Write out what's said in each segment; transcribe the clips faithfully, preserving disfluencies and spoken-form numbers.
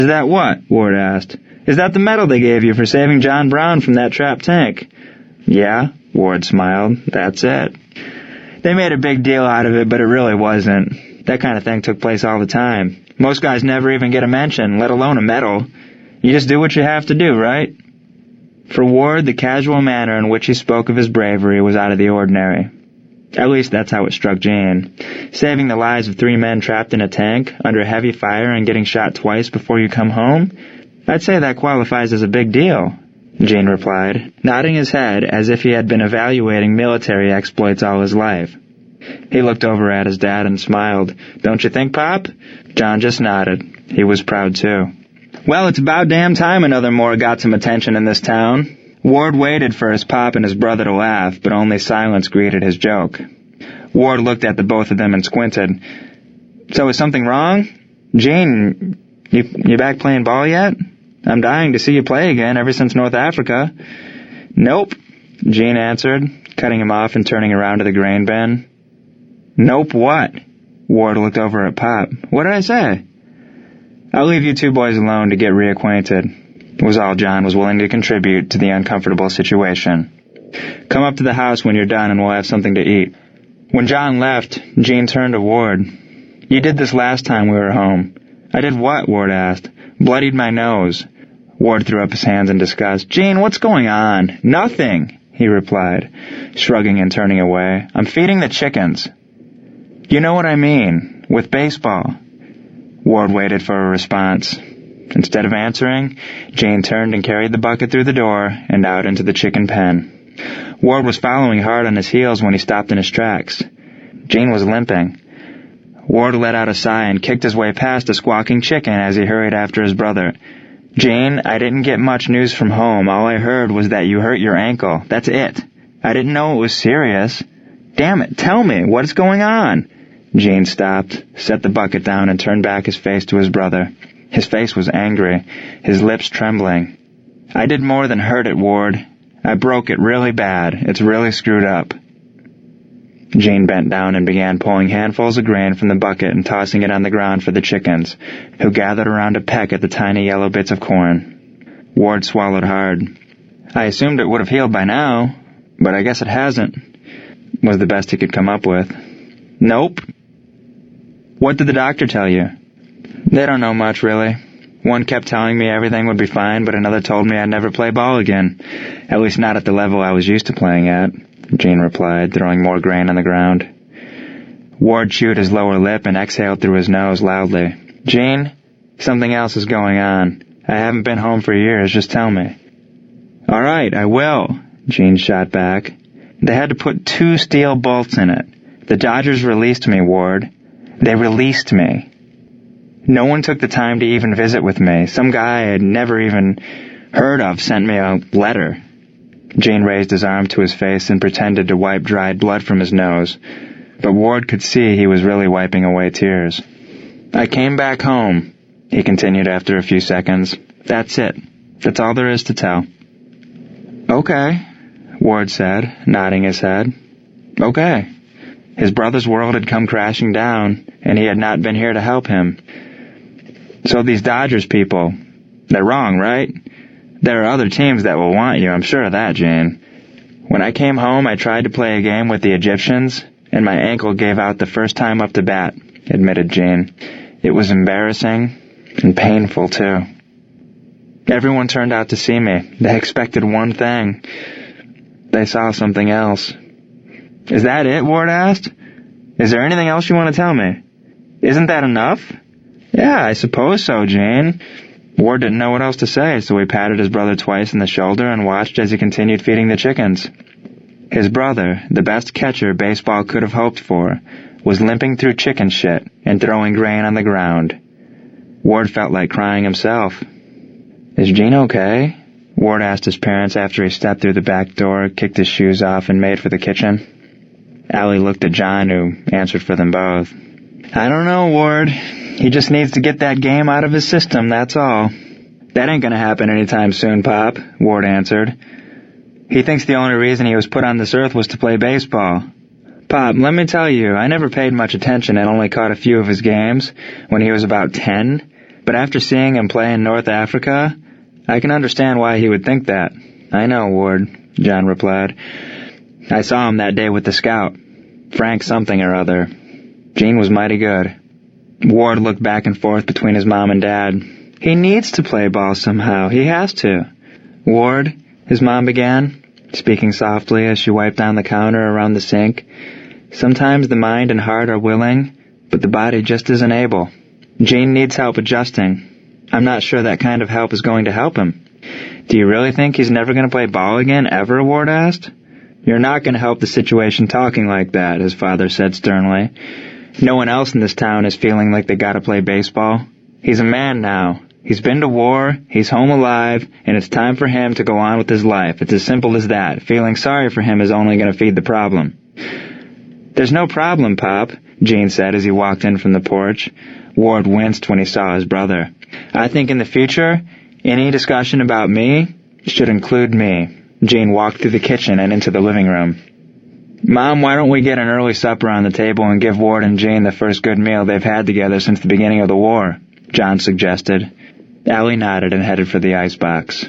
Is that what? Ward asked. Is that the medal they gave you for saving John Brown from that trapped tank? Yeah, Ward smiled. That's it. They made a big deal out of it, but it really wasn't. That kind of thing took place all the time. Most guys never even get a mention, let alone a medal. You just do what you have to do, right? For Ward, the casual manner in which he spoke of his bravery was out of the ordinary. At least that's how it struck Jane. Saving the lives of three men trapped in a tank, under heavy fire, and getting shot twice before you come home? I'd say that qualifies as a big deal, Gene replied, nodding his head as if he had been evaluating military exploits all his life. He looked over at his dad and smiled. Don't you think, Pop? John just nodded. He was proud, too. Well, it's about damn time another Moore got some attention in this town. Ward waited for his pop and his brother to laugh, but only silence greeted his joke. Ward looked at the both of them and squinted. So is something wrong? Gene, you, you back playing ball yet? I'm dying to see you play again ever since North Africa. Nope, Gene answered, cutting him off and turning around to the grain bin. Nope what? Ward looked over at Pop. What did I say? I'll leave you two boys alone to get reacquainted, was all John was willing to contribute to the uncomfortable situation. Come up to the house when you're done and we'll have something to eat. When John left, Gene turned to Ward. You did this last time we were home. I did what? Ward asked. Bloodied my nose. Ward threw up his hands in disgust. Gene, what's going on? Nothing, he replied, shrugging and turning away. I'm feeding the chickens. You know what I mean, with baseball. Ward waited for a response. Instead of answering, Jane turned and carried the bucket through the door and out into the chicken pen. Ward was following hard on his heels when he stopped in his tracks. Jane was limping. Ward let out a sigh and kicked his way past a squawking chicken as he hurried after his brother. Jane, I didn't get much news from home. All I heard was that you hurt your ankle. That's it. I didn't know it was serious. Damn it, tell me, what's going on? Jane stopped, set the bucket down, and turned back his face to his brother. His face was angry, his lips trembling. I did more than hurt it, Ward. I broke it really bad. It's really screwed up. Jane bent down and began pulling handfuls of grain from the bucket and tossing it on the ground for the chickens, who gathered around to peck at the tiny yellow bits of corn. Ward swallowed hard. I assumed it would have healed by now, but I guess it hasn't, was the best he could come up with. Nope. What did the doctor tell you? They don't know much, really. One kept telling me everything would be fine, but another told me I'd never play ball again. At least not at the level I was used to playing at, Gene replied, throwing more grain on the ground. Ward chewed his lower lip and exhaled through his nose loudly. Gene, something else is going on. I haven't been home for years, just tell me. All right, I will, Gene shot back. They had to put two steel bolts in it. The Dodgers released me, Ward. They released me. No one took the time to even visit with me. Some guy I had never even heard of sent me a letter. Gene raised his arm to his face and pretended to wipe dried blood from his nose, but Ward could see he was really wiping away tears. I came back home, he continued after a few seconds. That's it. That's all there is to tell. Okay, Ward said, nodding his head. Okay. His brother's world had come crashing down, and he had not been here to help him. So these Dodgers people, they're wrong, right? There are other teams that will want you, I'm sure of that, Jane. When I came home, I tried to play a game with the Egyptians, and my ankle gave out the first time up to bat, admitted Jane. It was embarrassing and painful, too. Everyone turned out to see me. They expected one thing. They saw something else. Is that it? Ward asked. Is there anything else you want to tell me? Isn't that enough? Yeah, I suppose so, Jane. Ward didn't know what else to say, so he patted his brother twice in the shoulder and watched as he continued feeding the chickens. His brother, the best catcher baseball could have hoped for, was limping through chicken shit and throwing grain on the ground. Ward felt like crying himself. Is Gene okay? Ward asked his parents after he stepped through the back door, kicked his shoes off, and made for the kitchen. Allie looked at John, who answered for them both. I don't know, Ward. He just needs to get that game out of his system, that's all. That ain't gonna happen anytime soon, Pop, Ward answered. He thinks the only reason he was put on this earth was to play baseball. Pop, let me tell you, I never paid much attention and only caught a few of his games when he was about ten, but But after seeing him play in North Africa, I can understand why he would think that. I know, Ward, John replied. I saw him that day with the scout. Frank something or other. Gene was mighty good. Ward looked back and forth between his mom and dad. He needs to play ball somehow. He has to. Ward, his mom began, speaking softly as she wiped down the counter around the sink. Sometimes the mind and heart are willing, but the body just isn't able. Gene needs help adjusting. I'm not sure that kind of help is going to help him. Do you really think he's never going to play ball again, ever? Ward asked. You're not going to help the situation talking like that, his father said sternly. No one else in this town is feeling like they gotta play baseball. He's a man now. He's been to war, he's home alive, and it's time for him to go on with his life. It's as simple as that. Feeling sorry for him is only going to feed the problem. There's no problem, Pop, Gene said as he walked in from the porch. Ward winced when he saw his brother. I think in the future, any discussion about me should include me. Gene walked through the kitchen and into the living room. Mom, why don't we get an early supper on the table and give Ward and Gene the first good meal they've had together since the beginning of the war? John suggested. Allie nodded and headed for the icebox.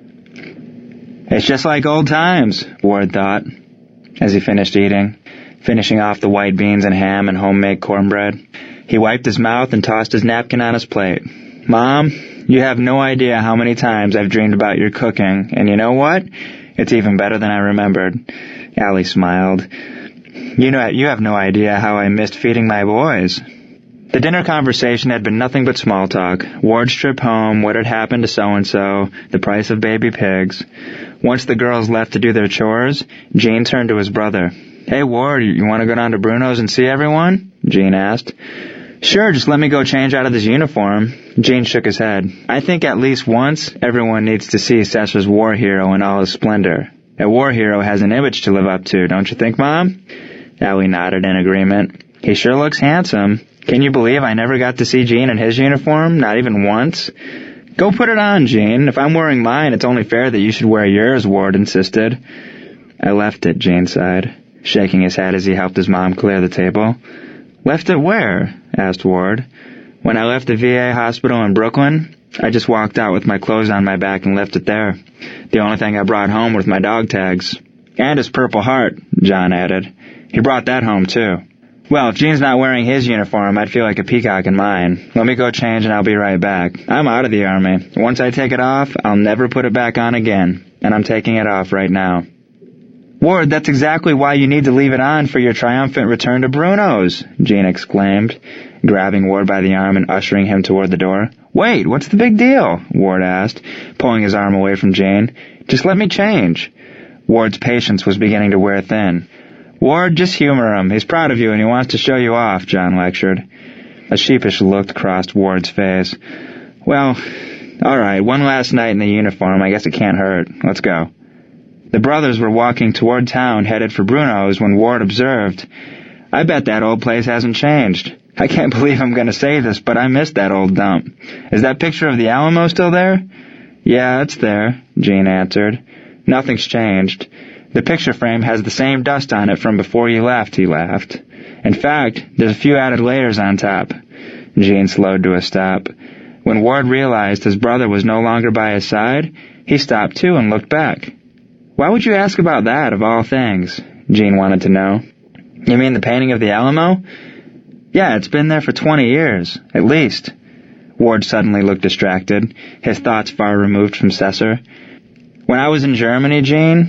It's just like old times, Ward thought, as he finished eating, finishing off the white beans and ham and homemade cornbread. He wiped his mouth and tossed his napkin on his plate. Mom, you have no idea how many times I've dreamed about your cooking, and you know what? It's even better than I remembered. Allie smiled. You know, you have no idea how I missed feeding my boys. The dinner conversation had been nothing but small talk. Ward's trip home, what had happened to so-and-so, the price of baby pigs. Once the girls left to do their chores, Gene turned to his brother. Hey, Ward, you want to go down to Bruno's and see everyone? Gene asked. Sure, just let me go change out of this uniform. Gene shook his head. I think at least once, everyone needs to see Cesar's war hero in all his splendor. A war hero has an image to live up to, don't you think, Mom? Allie nodded in agreement. He sure looks handsome. Can you believe I never got to see Gene in his uniform? Not even once? Go put it on, Gene. If I'm wearing mine, it's only fair that you should wear yours, Ward insisted. I left it, Gene sighed, shaking his head as he helped his mom clear the table. Left it where? Asked Ward. When I left the V A hospital in Brooklyn, I just walked out with my clothes on my back and left it there. The only thing I brought home was my dog tags. And his Purple Heart, John added. He brought that home, too. Well, if Gene's not wearing his uniform, I'd feel like a peacock in mine. Let me go change and I'll be right back. I'm out of the Army. Once I take it off, I'll never put it back on again. And I'm taking it off right now. Ward, that's exactly why you need to leave it on for your triumphant return to Bruno's, Gene exclaimed, grabbing Ward by the arm and ushering him toward the door. Wait, what's the big deal? Ward asked, pulling his arm away from Jane. Just let me change. Ward's patience was beginning to wear thin. Ward, just humor him. He's proud of you and he wants to show you off, John lectured. A sheepish look crossed Ward's face. Well, all right, one last night in the uniform. I guess it can't hurt. Let's go. The brothers were walking toward town, headed for Bruno's, when Ward observed, I bet that old place hasn't changed. I can't believe I'm going to say this, but I missed that old dump. Is that picture of the Alamo still there? Yeah, it's there, Gene answered. Nothing's changed. The picture frame has the same dust on it from before you left, he laughed. In fact, there's a few added layers on top. Gene slowed to a stop. When Ward realized his brother was no longer by his side, he stopped too and looked back. Why would you ask about that, of all things? Gene wanted to know. You mean the painting of the Alamo? Yeah, it's been there for twenty years, at least. Ward suddenly looked distracted, his thoughts far removed from Cesar. When I was in Germany,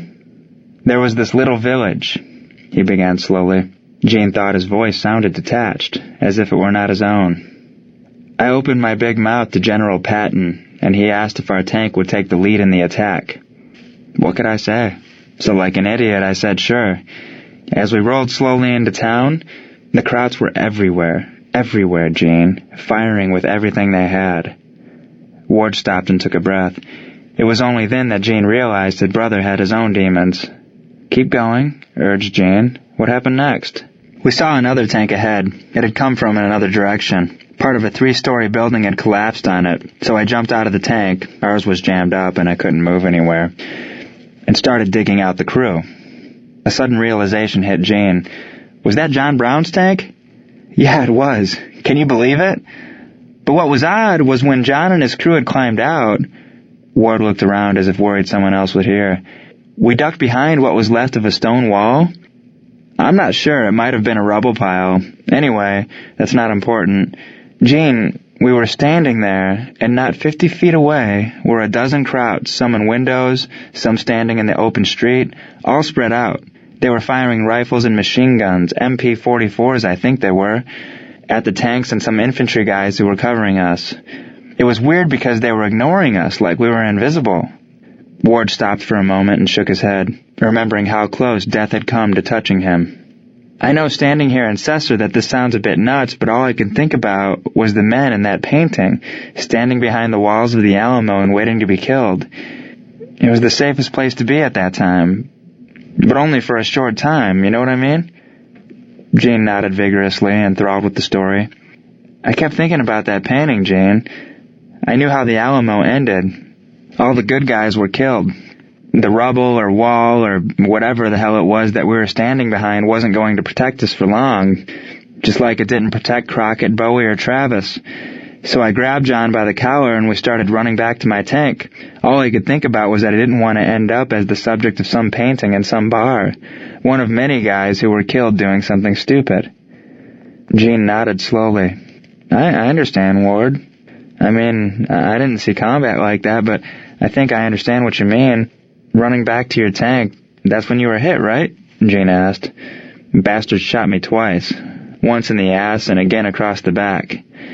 Gene, there was this little village, he began slowly. Gene thought his voice sounded detached, as if it were not his own. I opened my big mouth to General Patton, and he asked if our tank would take the lead in the attack. What could I say? So like an idiot, I said sure. As we rolled slowly into town, the Krauts were everywhere, everywhere, Gene, firing with everything they had. Ward stopped and took a breath. It was only then that Gene realized his brother had his own demons. Keep going, urged Gene. What happened next? We saw another tank ahead. It had come from in another direction. Part of a three-story building had collapsed on it, so I jumped out of the tank. Ours was jammed up and I couldn't move anywhere. And started digging out the crew. A sudden realization hit Gene. Was that John Brown's tank? Yeah, it was. Can you believe it? But what was odd was when John and his crew had climbed out, Ward looked around as if worried someone else would hear. We ducked behind what was left of a stone wall. I'm not sure, it might have been a rubble pile. Anyway, that's not important. Gene, we were standing there, and not fifty feet away were a dozen Krauts, some in windows, some standing in the open street, all spread out. They were firing rifles and machine guns, M P forty-fours I think they were, at the tanks and some infantry guys who were covering us. It was weird because they were ignoring us like we were invisible. Ward stopped for a moment and shook his head, remembering how close death had come to touching him. I know standing here in Cesar that this sounds a bit nuts, but all I could think about was the men in that painting, standing behind the walls of the Alamo and waiting to be killed. It was the safest place to be at that time, but only for a short time, you know what I mean? Gene nodded vigorously, enthralled with the story. I kept thinking about that painting, Gene. I knew how the Alamo ended. All the good guys were killed. The rubble or wall or whatever the hell it was that we were standing behind wasn't going to protect us for long, just like it didn't protect Crockett, Bowie, or Travis. So I grabbed John by the collar and we started running back to my tank. All I could think about was that I didn't want to end up as the subject of some painting in some bar, one of many guys who were killed doing something stupid. Gene nodded slowly. I, I understand, Ward. I mean, I didn't see combat like that, but I think I understand what you mean. Running back to your tank, that's when you were hit, right? Gene asked. Bastards shot me twice. Once in the ass and again across the back.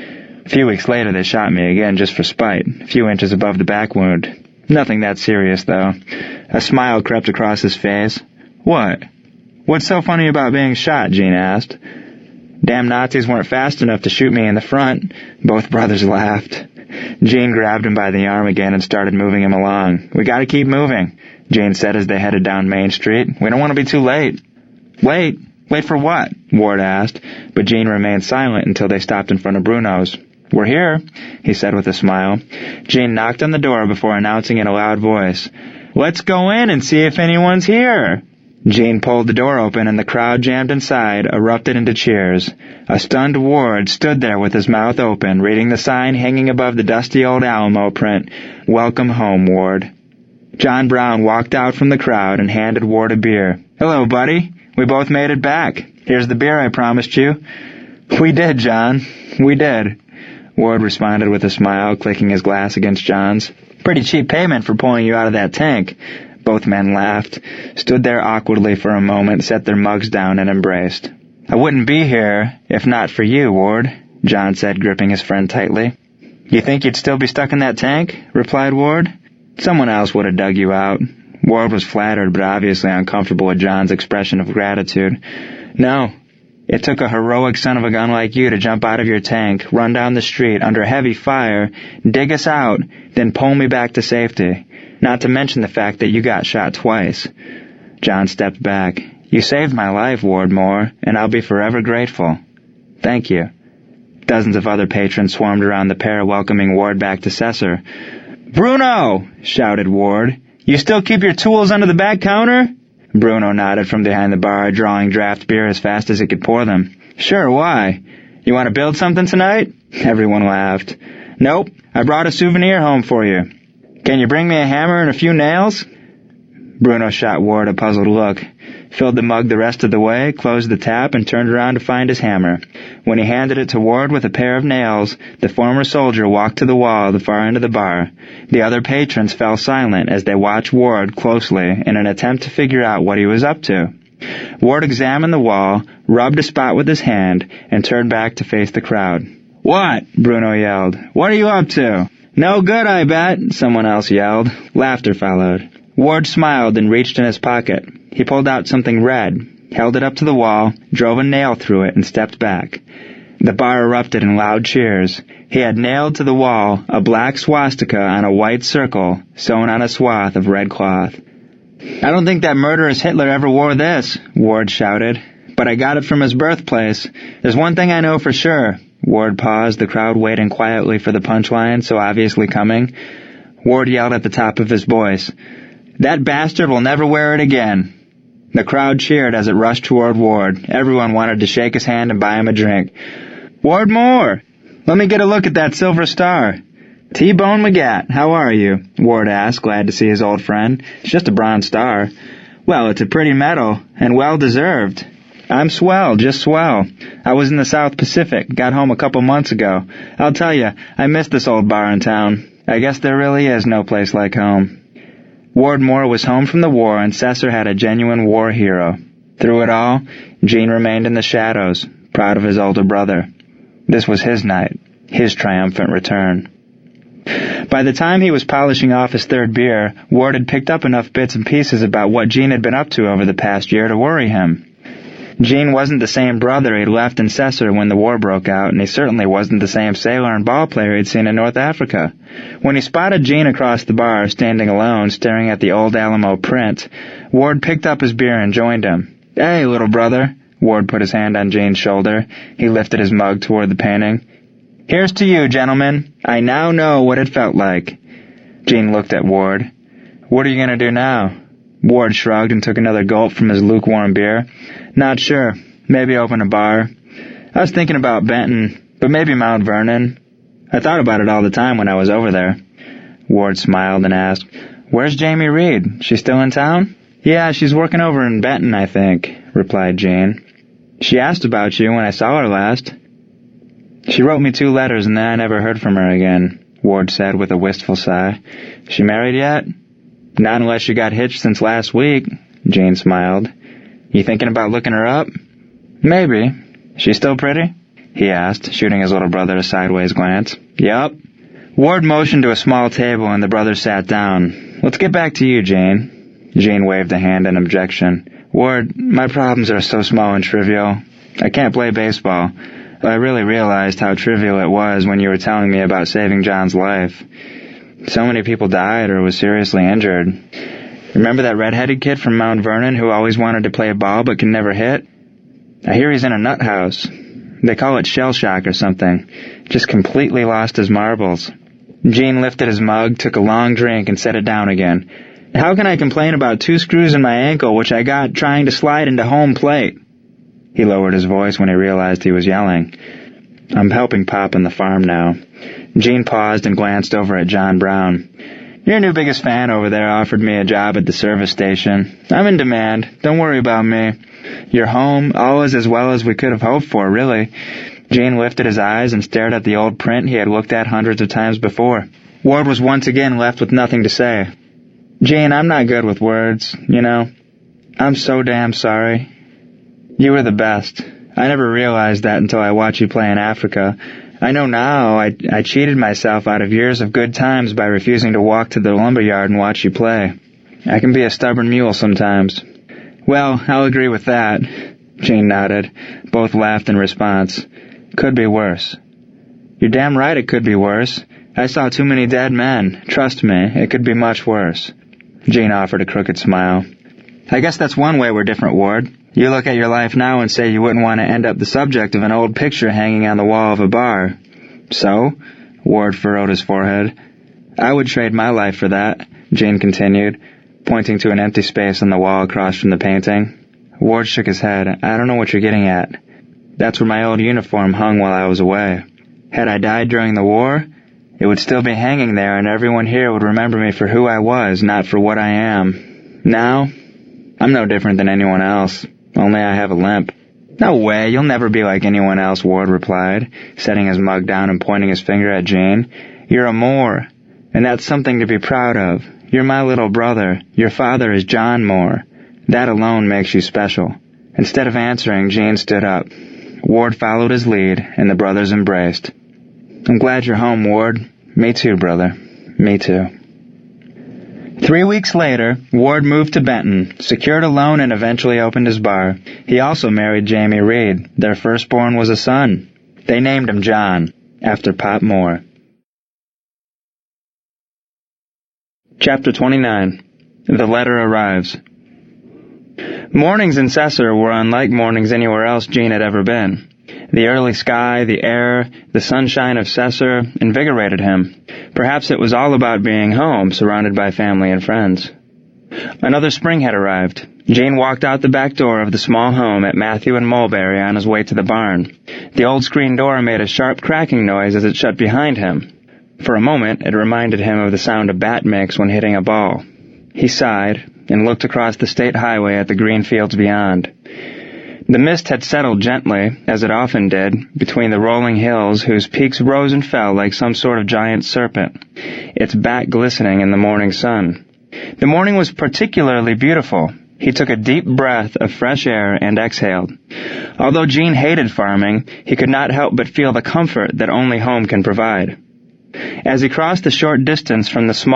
A few weeks later they shot me again just for spite, a few inches above the back wound. Nothing that serious, though. A smile crept across his face. What? What's so funny about being shot? Gene asked. Damn Nazis weren't fast enough to shoot me in the front. Both brothers laughed. Gene grabbed him by the arm again and started moving him along. We gotta keep moving, Gene said as they headed down Main Street. We don't want to be too late. Wait. Wait for what? Ward asked, but Gene remained silent until they stopped in front of Bruno's. We're here, he said with a smile. Gene knocked on the door before announcing in a loud voice, Let's go in and see if anyone's here. Gene pulled the door open and the crowd jammed inside, erupted into cheers. A stunned Ward stood there with his mouth open, reading the sign hanging above the dusty old Alamo print, Welcome home, Ward. John Brown walked out from the crowd and handed Ward a beer. Hello, buddy. We both made it back. Here's the beer I promised you. We did, John. We did. Ward responded with a smile, clicking his glass against John's. Pretty cheap payment for pulling you out of that tank. Both men laughed, stood there awkwardly for a moment, set their mugs down, and embraced. I wouldn't be here if not for you, Ward, John said, gripping his friend tightly. You think you'd still be stuck in that tank? Replied Ward. Someone else would have dug you out. Ward was flattered, but obviously uncomfortable with John's expression of gratitude. No. It took a heroic son of a gun like you to jump out of your tank, run down the street under heavy fire, dig us out, then pull me back to safety. Not to mention the fact that you got shot twice. John stepped back. You saved my life, Ward Moore, and I'll be forever grateful. Thank you. Dozens of other patrons swarmed around the pair, welcoming Ward back to Cesar. Bruno! Shouted Ward. You still keep your tools under the back counter? Bruno nodded from behind the bar, drawing draft beer as fast as he could pour them. Sure, why? You want to build something tonight? Everyone laughed. Nope, I brought a souvenir home for you. Can you bring me a hammer and a few nails? Bruno shot Ward a puzzled look, filled the mug the rest of the way, closed the tap, and turned around to find his hammer. When he handed it to Ward with a pair of nails, the former soldier walked to the wall at the far end of the bar. The other patrons fell silent as they watched Ward closely in an attempt to figure out what he was up to. Ward examined the wall, rubbed a spot with his hand, and turned back to face the crowd. What? Bruno yelled. What are you up to? No good, I bet, someone else yelled. Laughter followed. Ward smiled and reached in his pocket. He pulled out something red, held it up to the wall, drove a nail through it, and stepped back. The bar erupted in loud cheers. He had nailed to the wall a black swastika on a white circle sewn on a swath of red cloth. I don't think that murderous Hitler ever wore this, Ward shouted, but I got it from his birthplace. There's one thing I know for sure. Ward paused, the crowd waiting quietly for the punchline, so obviously coming. Ward yelled at the top of his voice, That bastard will never wear it again. The crowd cheered as it rushed toward Ward. Everyone wanted to shake his hand and buy him a drink. Ward Moore! Let me get a look at that silver star. T-Bone McGat, how are you? Ward asked, glad to see his old friend. It's just a bronze star. Well, it's a pretty medal, and well-deserved. I'm swell, just swell. I was in the South Pacific, got home a couple months ago. I'll tell you, I miss this old bar in town. I guess there really is no place like home. Ward Moore was home from the war, and Cesar had a genuine war hero. Through it all, Gene remained in the shadows, proud of his older brother. This was his night, his triumphant return. By the time he was polishing off his third beer, Ward had picked up enough bits and pieces about what Gene had been up to over the past year to worry him. Gene wasn't the same brother he'd left in Cesar when the war broke out, and he certainly wasn't the same sailor and ball player he'd seen in North Africa. When he spotted Gene across the bar, standing alone, staring at the old Alamo print, Ward picked up his beer and joined him. Hey, little brother. Ward put his hand on Gene's shoulder. He lifted his mug toward the painting. Here's to you, gentlemen. I now know what it felt like. Gene looked at Ward. What are you going to do now? Ward shrugged and took another gulp from his lukewarm beer. Not sure. Maybe open a bar. I was thinking about Benton, but maybe Mount Vernon. I thought about it all the time when I was over there. Ward smiled and asked, Where's Jamie Reed? She still in town? Yeah, she's working over in Benton, I think, replied Gene. She asked about you when I saw her last. She wrote me two letters and then I never heard from her again, Ward said with a wistful sigh. She married yet? Not unless she got hitched since last week, Gene smiled. You thinking about looking her up? Maybe. She still pretty? He asked, shooting his little brother a sideways glance. Yup. Ward motioned to a small table and the brothers sat down. Let's get back to you, Jane. Gene waved a hand in objection. Ward, my problems are so small and trivial. I can't play baseball. I really realized how trivial it was when you were telling me about saving John's life. So many people died or was seriously injured. Remember that red-headed kid from Mount Vernon who always wanted to play ball but could never hit? I hear he's in a nut house. They call it shell shock or something. Just completely lost his marbles. Gene lifted his mug, took a long drink, and set it down again. How can I complain about two screws in my ankle which I got trying to slide into home plate? He lowered his voice when he realized he was yelling. I'm helping Pop on the farm now. Gene paused and glanced over at John Brown. Your new biggest fan over there offered me a job at the service station. I'm in demand. Don't worry about me. You're home. All is as well as we could have hoped for, really. Gene lifted his eyes and stared at the old print he had looked at hundreds of times before. Ward was once again left with nothing to say. Gene, I'm not good with words, you know. I'm so damn sorry. You were the best. I never realized that until I watched you play in Africa. I know now I, I cheated myself out of years of good times by refusing to walk to the lumberyard and watch you play. I can be a stubborn mule sometimes. Well, I'll agree with that. Gene nodded. Both laughed in response. Could be worse. You're damn right it could be worse. I saw too many dead men. Trust me, it could be much worse. Gene offered a crooked smile. I guess that's one way we're different, Ward. You look at your life now and say you wouldn't want to end up the subject of an old picture hanging on the wall of a bar. So? Ward furrowed his forehead. I would trade my life for that, Gene continued, pointing to an empty space on the wall across from the painting. Ward shook his head. I don't know what you're getting at. That's where my old uniform hung while I was away. Had I died during the war, it would still be hanging there and everyone here would remember me for who I was, not for what I am. Now, I'm no different than anyone else. Only I have a limp. No way, you'll never be like anyone else, Ward replied, setting his mug down and pointing his finger at Gene. You're a Moore, and that's something to be proud of. You're my little brother. Your father is John Moore. That alone makes you special. Instead of answering, Gene stood up. Ward followed his lead, and the brothers embraced. I'm glad you're home, Ward. Me too, brother. Me too. Three weeks later, Ward moved to Benton, secured a loan, and eventually opened his bar. He also married Jamie Reed. Their firstborn was a son. They named him John, after Pop Moore. Chapter twenty-nine. The Letter Arrives. Mornings in Cesar were unlike mornings anywhere else Gene had ever been. The early sky, the air, the sunshine of Cesar invigorated him. Perhaps it was all about being home, surrounded by family and friends. Another spring had arrived. Gene walked out the back door of the small home at Matthew and Mulberry on his way to the barn. The old screen door made a sharp cracking noise as it shut behind him. For a moment, it reminded him of the sound a bat makes when hitting a ball. He sighed and looked across the state highway at the green fields beyond. The mist had settled gently, as it often did, between the rolling hills whose peaks rose and fell like some sort of giant serpent, its back glistening in the morning sun. The morning was particularly beautiful. He took a deep breath of fresh air and exhaled. Although Gene hated farming, he could not help but feel the comfort that only home can provide. As he crossed the short distance from the small